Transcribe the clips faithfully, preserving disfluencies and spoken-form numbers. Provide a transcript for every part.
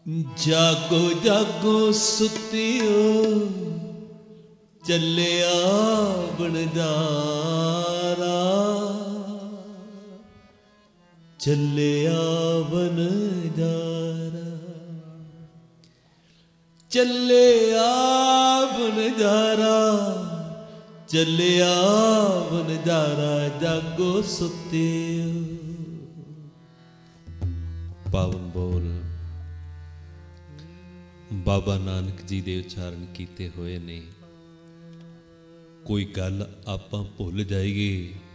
जागो जागो सुतियो चलिया बनजारा, चलिया बनजारा, चलिया बनजारा, चलिया बनजारा, जागो सुतियो। पावन बोल बाबा नानक जी दे उच्चारण कीते हुए ने। कोई गल आपां भुल जाइए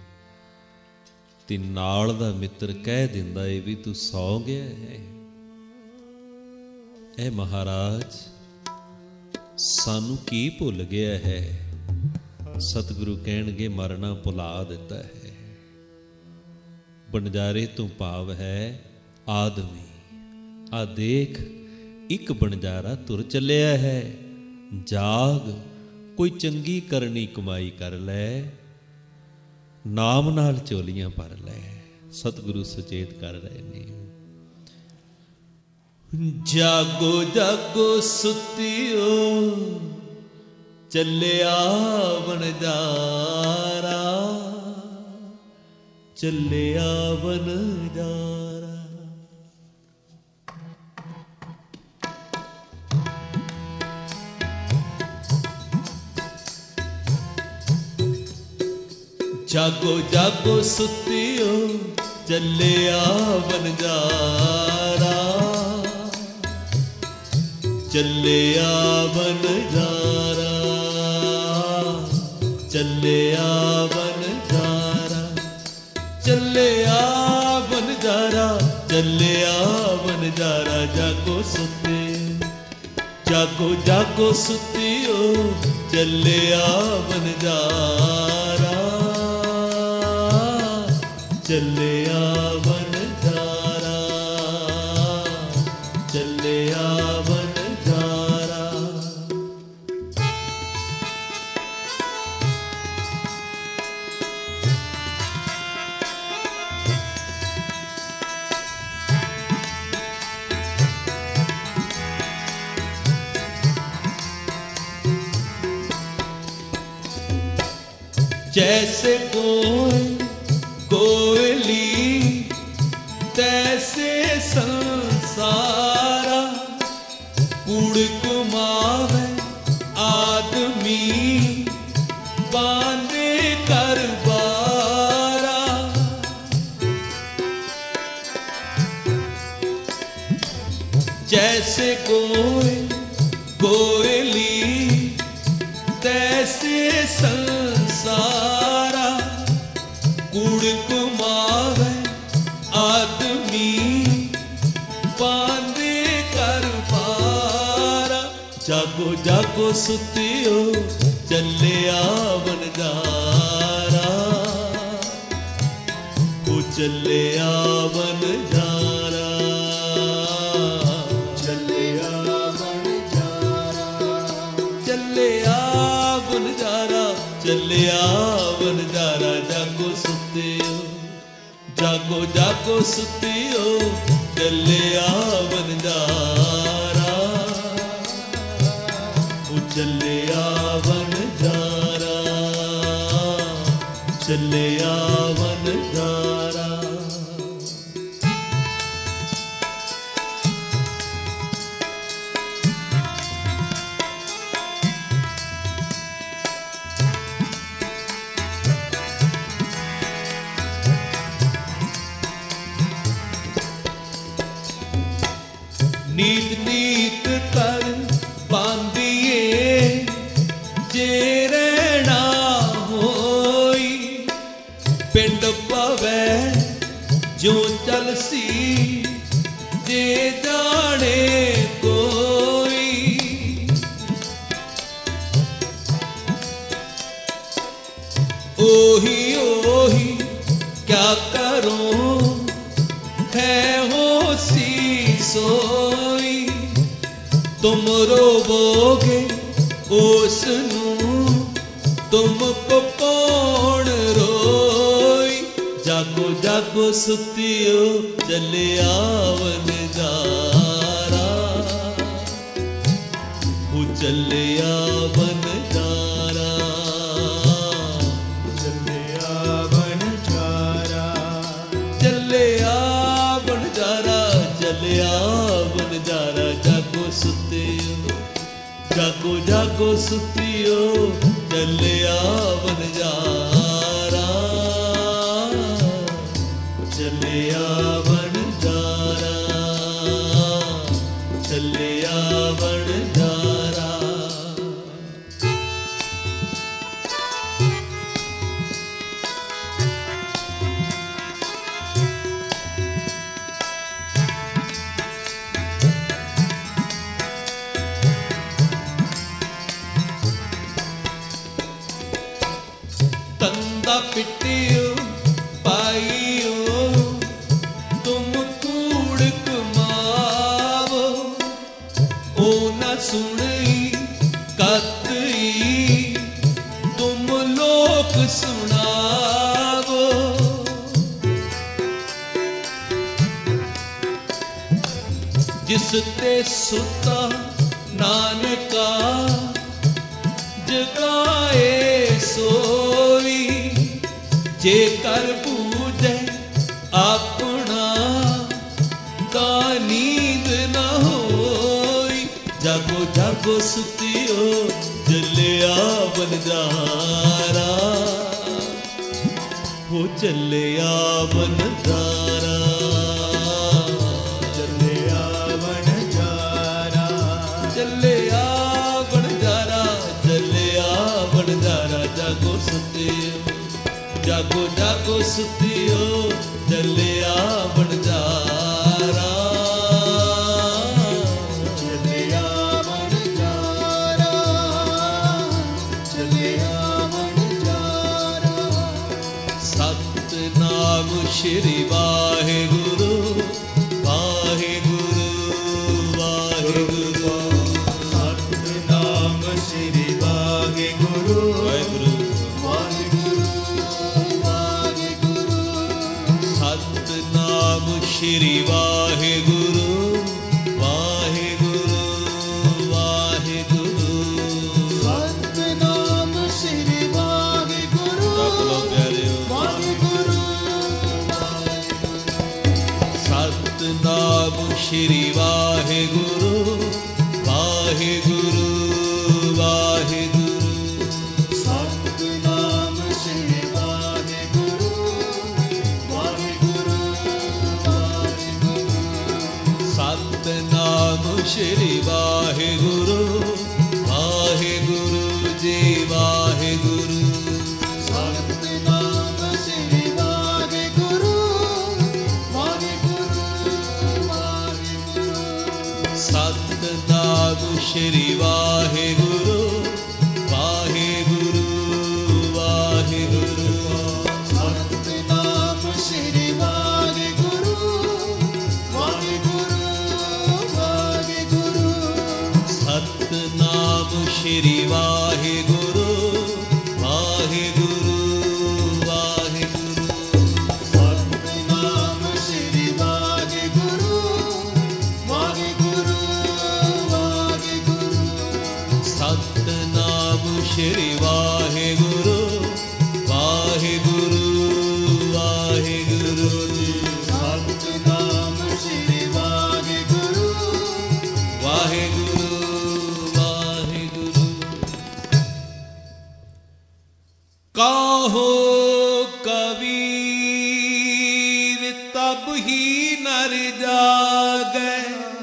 ते नाल दा मित्र कह दिंदा है भी तू सौ गया है। ए महाराज सानू की भुल गया है? सतगुरु कहणगे मरना भुला दिता है। बनजारे तो भाव है आदमी। आ देख एक बनजारा तुर चलिया है। जाग कोई चंगी करनी कमाई कर ले, नाम नाल चोलियां भर ले। सतगुरु सुचेत कर रहे ने। जागो जागो सुतियो चलिया बनजारा, चलिया बनजारा। जागो जागो सुतियो चलिया बनजारा, चलिया बनजारा, चलिया बनजारा, चलिया बनजारा, चलिया बनजारा। जागो सुतियो जागो जागो सुतियो चलिया बनजारा, चलिया बनजारा, चलिया बनजारा। जैसे कोई कोयली तैसे संसारा, कूड़ कुमावे आदमी बांधे कर बारा। जैसे कोई कोयली तैसे संसारा, कूड़ कुमावे आदमी बांधे कर पारा। जागो जागो सुतियो चलिया बनजारा, ओ चलिया बनजारा, चलिया बनजारा, चलिया बनजारा, चलिया बनजारा। जागो सुतियो जागो जागो सुतियो चलिया बनजारा, ओ चलिया बनजारा, चलिया बनजारा। नीत नीत कर बांधिए जे रहना होई, पिंड पवै जो चलसी जे जाने कोई। ओही ओही क्या करूं है होसी सोई, तुम रोवोगे उसनू तुमको कौन रोई। जागो जागो सुतियो चलिया बनजारा, ਚੱਲਿਆ ਵਣਜਾਰਾ, ਚੱਲਿਆ ਵਣਜਾਰਾ, ਚੱਲਿਆ ਵਣਜਾਰਾ, ਚੱਲਿਆ ਵਣਜਾਰਾ। ਜਾਗੋ ਸੁੱਤਿਓ, ਜਾਗੋ ਜਾਗੋ ਸੁੱਤਿਓ, ਚੱਲਿਆ ਵਣਜਾਰਾ, ਚੱਲਿਆ ਵਣਜਾਰਾ, ਚੱਲਿਆ ਵਣਜਾਰਾ। ਤੰਦਾ ਪਿੱਟਿਓ ਪਾਈਓ, ਤੁਮ ਕੂੜ ਕਮਾਵੋ, ਉਹ ਨਾ ਸੁਣਈ ਕਤਈ, ਤੁਮ ਲੋਕ ਸੁਣਾਵੋ। ਜਿਸ ਤੇ ਸੁਤਾ ਨਾਨਕਾ, ਜਗਾਏ ਸੋਈ, ਜੇ ਕਰ ਪੂਜੈ ਆਪਣਾ, ਤਾਂ ਨੀਂਦ ਨਾ ਹੋਈ। ਜਾਗੋ ਜਾਗੋ ਸੁਤਿਓ, ਚੱਲਿਆ ਵਣਜਾਰਾ, ਹੋ ਚੱਲਿਆ ਵਣਜਾਰਾ, ਚੱਲਿਆ ਵਣਜਾਰਾ, ਚੱਲਿਆ ਵਣਜਾਰਾ, ਚੱਲਿਆ ਵਣਜਾਰਾ। ਜਾਗੋ ਸੁਤਿਓ, ਜਾਗੋ ਜਾਗੋ ਸੁਤਿਓ, ਚੱਲਿਆ ਵਣਜਾਰਾ, ਚੱਲਿਆ ਵਣਜਾਰਾ, ਚੱਲਿਆ ਵਣਜਾਰਾ। ਸਤਿਨਾਮ ਸ਼੍ਰੀ ਵਾਹਿਗੁਰੂ, ਵਾਹਿਗੁਰੂ, ਵਾਹਿਗੁਰੂ, ਸਤਿਨਾਮ ਸ਼੍ਰੀ ਵਾਹਿਗੁਰੂ, ਵਾਹਿਗੁਰੂ, ਵਾਹਿਗੁਰੂ, ਵਾਹਿਗੁਰੂ। ਸਤਿਨਾਮ ਸ਼੍ਰੀ ਵਾਹਿਗੁਰੂ, ਵਾਹਿਗੁਰੂ, ਵਾਹਿਗੁਰੂ। ਸਤਿਨਾਮ ਸ਼੍ਰੀ ਵਾਹਿਗੁਰੂ, ਜਪ ਲਓ ਪਿਆਰਿਓ। ਵਾਹਿਗੁਰੂ, ਸਤਿਨਾਮ ਸ਼੍ਰੀ ਵਾਹਿਗੁਰੂ, ਵਾਹਿਗੁਰੂ, ਵਾਹਿਗੁਰੂ। ਸਤਿਨਾਮ ਸ਼੍ਰੀ ਵਾਹਿਗੁਰੂ, ਵਾਹਿਗੁਰੂ, ਵਾਹਿਗੁਰੂ। ਸਤਿਨਾਮ ਸ਼੍ਰੀ ਵਾਹਿਗੁਰੂ, ਵਾਹਿਗੁਰੂ ਜੀ, ਵਾਹਿਗੁਰੂ। ਸਤਿਨਾਮ ਸ਼੍ਰੀ ਵਾਹਿਗੁਰੂ, ਵਾਹਿਗੁਰੂ, ਵਾਹਿਗੁਰੂ। ਸਤਿਨਾਮ ਸ਼੍ਰੀ ਵਾਹਿਗੁਰੂ, ਵਾਹਿਗੁਰੂ, ਵਾਹਿਗੁਰੂ। ਸਤਿਨਾਮ ਸ਼੍ਰੀ ਵਾਹਿਗੁਰੂ, ਵਾਹਿਗੁਰੂ, ਵਾਹਿਗੁਰੂ। ਸਤਿਨਾਮ ਸ਼੍ਰੀ ਵਾਹਿਗੁਰੂ, ਵਾਹਿਗੁਰੂ, ਵਾਹਿਗੁਰੂ। ਸਤਿਨਾਮ ਸ਼੍ਰੀ ਵਾਹਿਗੁਰੂ, ਵਾਹਿਗੁਰੂ, ਵਾਹਿਗੁਰੂ। ਸਤਿਨਾਮ ਸ਼੍ਰੀ ਵਾਹਿਗੁਰੂ, ਵਾਹਿਗੁਰੂ, ਵਾਹਿਗੁਰੂ ਜੀ। ਸਤਿਨਾਮ ਸ਼੍ਰੀ ਵਾਹਿਗੁਰੂ, ਵਾਹਿਗੁਰੂ, ਵਾਹਿਗੁਰੂ। ਕਾਹੋ ਕਬੀਰ ਤਬ ਹੀ ਨਰ ਜਾਗੈ,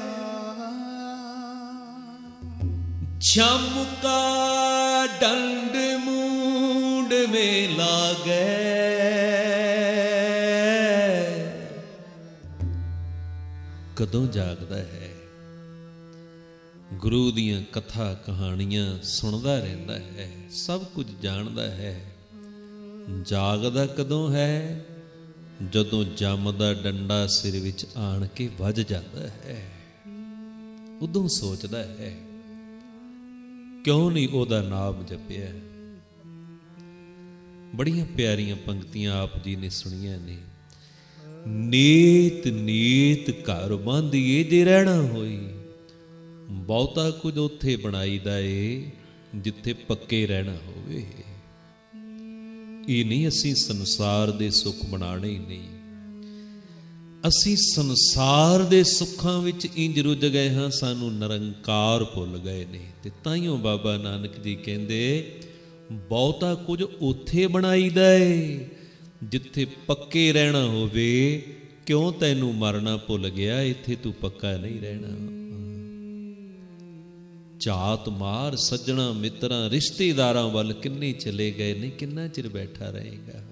ਜਮ ਕਾ ਡੰਡ ਮੂੰਡ ਮੇ ਲਾਗੈ। ਕਦੋਂ ਜਾਗਦਾ ਹੈ? ਗੁਰੂ ਦੀਆਂ ਕਥਾ ਕਹਾਣੀਆਂ ਸੁਣਦਾ ਰਹਿੰਦਾ ਹੈ, ਸਭ ਕੁਝ ਜਾਣਦਾ ਹੈ। ਜਾਗਦਾ ਕਦੋਂ ਹੈ? ਜਦੋਂ ਜਮ ਦਾ ਡੰਡਾ ਸਿਰ ਵਿੱਚ ਆਣ ਕੇ ਵੱਜ ਜਾਂਦਾ ਹੈ, ਉਦੋਂ ਸੋਚਦਾ ਹੈ ਕਿਉਂ ਨਹੀਂ ਉਹਦਾ ਨਾਮ ਜਪਿਆ। ਬੜੀਆਂ ਪਿਆਰੀਆਂ ਪੰਕਤੀਆਂ ਆਪ ਜੀ ਨੇ ਸੁਣੀਆਂ ਨੇ। ਨੀਤ ਨੀਤ ਘਰ ਬਾਂਧੀਏ ਜੇ ਰਹਿਣਾ ਹੋਈ, ਬਹੁਤਾ ਕੁਝ ਉੱਥੇ ਬਣਾਈਦਾ ਏ ਜਿੱਥੇ ਪੱਕੇ ਰਹਿਣਾ ਹੋਵੇ। ਇਹ ਨਹੀਂ ਅਸੀਂ ਸੰਸਾਰ ਦੇ ਸੁੱਖ ਬਣਾਉਣੇ ਹੀ ਨਹੀਂ, ਅਸੀਂ ਸੰਸਾਰ ਦੇ ਸੁੱਖਾਂ ਵਿੱਚ ਇੰਜ ਰੁੱਝ ਗਏ ਹਾਂ, ਸਾਨੂੰ ਨਿਰੰਕਾਰ ਭੁੱਲ ਗਏ ਨੇ। ਤੇ ਤਾਈਓ ਬਾਬਾ ਨਾਨਕ ਜੀ ਕਹਿੰਦੇ ਬਹੁਤਾ ਕੁਝ ਉੱਥੇ ਬਣਾਈਦਾ ਏ ਜਿੱਥੇ ਪੱਕੇ ਰਹਿਣਾ ਹੋਵੇ। ਕਿਉਂ ਤੈਨੂੰ ਮਰਨਾ ਭੁੱਲ ਗਿਆ, ਇੱਥੇ ਤੂੰ ਪੱਕਾ ਨਹੀਂ ਰਹਿਣਾ। ਝਾਤ ਮਾਰ ਸੱਜਣਾ ਮਿੱਤਰਾਂ ਰਿਸ਼ਤੇਦਾਰਾਂ ਵੱਲ ਕਿੰਨੇ ਚਲੇ ਗਏ ਨੇ, ਕਿੰਨਾ ਚਿਰ ਬੈਠਾ ਰਹੇਗਾ।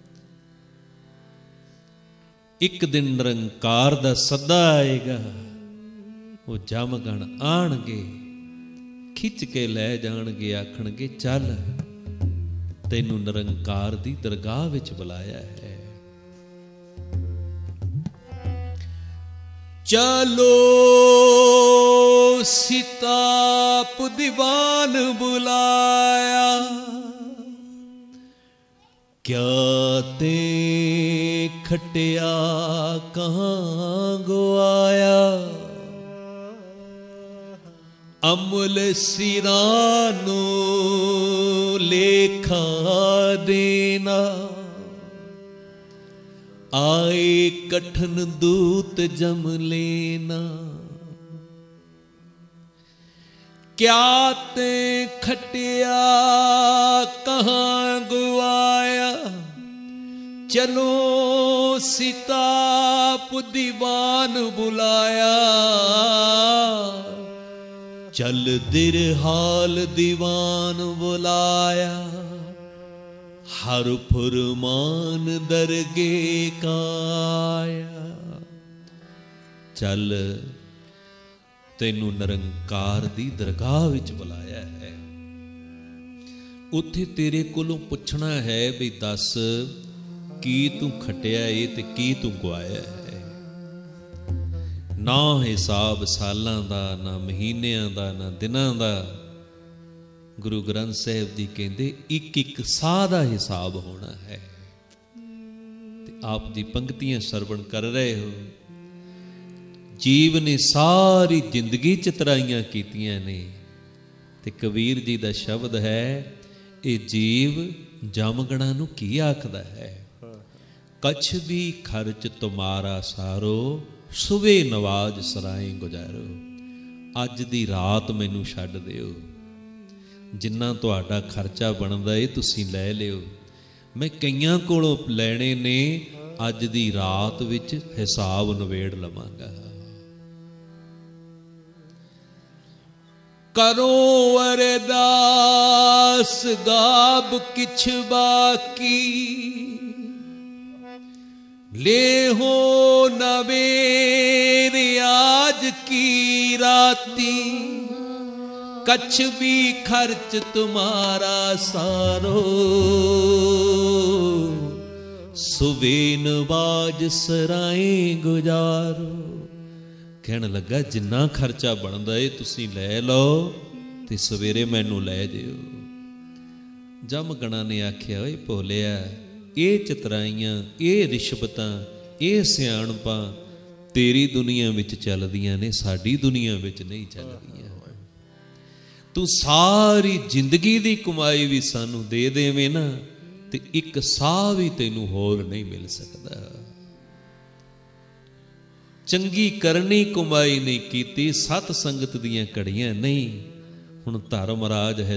ਇੱਕ ਦਿਨ ਨਿਰੰਕਾਰ ਦਾ ਸੱਦਾ ਆਏਗਾ, ਉਹ ਜਮਗਣ ਆਣਗੇ, ਖਿੱਚ ਕੇ ਲੈ ਜਾਣਗੇ, ਆਖਣਗੇ ਚੱਲ ਤੈਨੂੰ ਨਿਰੰਕਾਰ ਦੀ ਦਰਗਾਹ ਵਿੱਚ ਬੁਲਾਇਆ ਹੈ। ਚਲੋ ਸਿਤਾਪ ਦੀਵਾਨ ਬੁਲਾਇਆ, ਕਿਆ ਤੇ ਖਟਿਆ ਕਹਾਂ ਗਵਾਇਆ। ਅਮੁਲ ਸਿਰਾਂ ਨੂੰ ਲੇਖਾ ਦੇਣਾ, ਆਏ ਕਠਨ ਦੂਤ ਜਮ ਲੈਣਾ। ਕਿਆ ਤੇ ਖਟਿਆ ਕਹਾਂ ਗਵਾਇਆ, ਚਲੋ ਸਿਤਾਪ ਦੀਵਾਨ ਬੁਲਾਇਆ। ਚਲ ਦਿਰਹਾਲ ਦੀਵਾਨ ਬੁਲਾਇਆ, ਹਰ ਫੁਰਮਾਨ ਦਰਗੇ ਕਾਇਆ। ਚੱਲ ਤੈਨੂੰ ਨਿਰੰਕਾਰ ਦੀ ਦਰਗਾਹ ਵਿੱਚ ਬੁਲਾਇਆ ਹੈ। ਉੱਥੇ ਤੇਰੇ ਕੋਲੋਂ ਪੁੱਛਣਾ ਹੈ ਵੀ ਦੱਸ ਕੀ ਤੂੰ ਖਟਿਆ ਏ ਤੇ ਕੀ ਤੂੰ ਗਵਾਇਆ ਹੈ। ਨਾ ਹਿਸਾਬ ਸਾਲਾਂ ਦਾ, ਨਾ ਮਹੀਨਿਆਂ ਦਾ, ਨਾ ਦਿਨਾਂ ਦਾ। ਗੁਰੂ ਗ੍ਰੰਥ ਸਾਹਿਬ ਜੀ ਕਹਿੰਦੇ ਇੱਕ ਇੱਕ ਸਾਹ ਦਾ ਹਿਸਾਬ ਹੋਣਾ ਹੈ। ਤੇ ਆਪ ਦੀ ਪੰਕਤੀਆਂ ਸਰਵਣ ਕਰ ਰਹੇ ਹੋ। ਜੀਵ ਨੇ ਸਾਰੀ ਜ਼ਿੰਦਗੀ ਚਤਰਾਈਆਂ ਕੀਤੀਆਂ ਨੇ, ਤੇ ਕਬੀਰ ਜੀ ਦਾ ਸ਼ਬਦ ਹੈ, ਇਹ ਜੀਵ ਜਮਗਣਾ ਨੂੰ ਕੀ ਆਖਦਾ ਹੈ। ਕਛ ਵੀ ਖਰਚ ਤੁਮਾਰਾ ਸਾਰੋ, ਸੁਵੇ ਨਵਾਜ ਸਰਾਏ ਗੁਜ਼ਾਰੋ। ਅੱਜ ਦੀ ਰਾਤ ਮੈਨੂੰ ਛੱਡ ਦਿਓ, ਜਿੰਨਾ ਤੁਹਾਡਾ ਖਰਚਾ ਬਣਦਾ ਏ ਤੁਸੀਂ ਲੈ ਲਿਓ, ਮੈਂ ਕਈਆਂ ਕੋਲੋਂ ਲੈਣੇ ਨੇ, ਅੱਜ ਦੀ ਰਾਤ ਵਿੱਚ ਹਿਸਾਬ ਨਿਬੇੜ ਲਵਾਂਗਾ। ਕਰੋ ਅਰਦਾਸ ਗਾਬ ਕਿਛ ਬਾਕੀ, लेहो नवेर आज की राती। कछ भी खर्च तुम्हारा सारो, सुबेन बाज सराए गुजारो। कहन लगा जिन्ना खर्चा बनदा है तुसी लै लो ते सवेरे मैनू लै जिओ। जमगणा ने आख्या ओए भोलिया, ਇਹ ਚਤਰਾਈਆਂ, ਇਹ ਰਿਸ਼ਵਤਾਂ, ਇਹ ਸਿਆਣਪਾਂ ਤੇਰੀ ਦੁਨੀਆ ਵਿੱਚ ਚੱਲਦੀਆਂ ਨੇ, ਸਾਡੀ ਦੁਨੀਆ ਵਿੱਚ ਨਹੀਂ ਚੱਲਦੀਆਂ। ਤੂੰ ਸਾਰੀ ਜ਼ਿੰਦਗੀ ਦੀ ਕਮਾਈ ਵੀ ਸਾਨੂੰ ਦੇ ਦੇਵੇਂ ਨਾ, ਤੇ ਇੱਕ ਸਾਹ ਵੀ ਤੈਨੂੰ ਹੋਰ ਨਹੀਂ ਮਿਲ ਸਕਦਾ। ਚੰਗੀ ਕਰਨੀ ਕਮਾਈ ਨਹੀਂ ਕੀਤੀ, ਸਤ ਸੰਗਤ ਦੀਆਂ ਘੜੀਆਂ ਨਹੀਂ। ਹੁਣ ਧਰਮ ਰਾਜ ਹੈ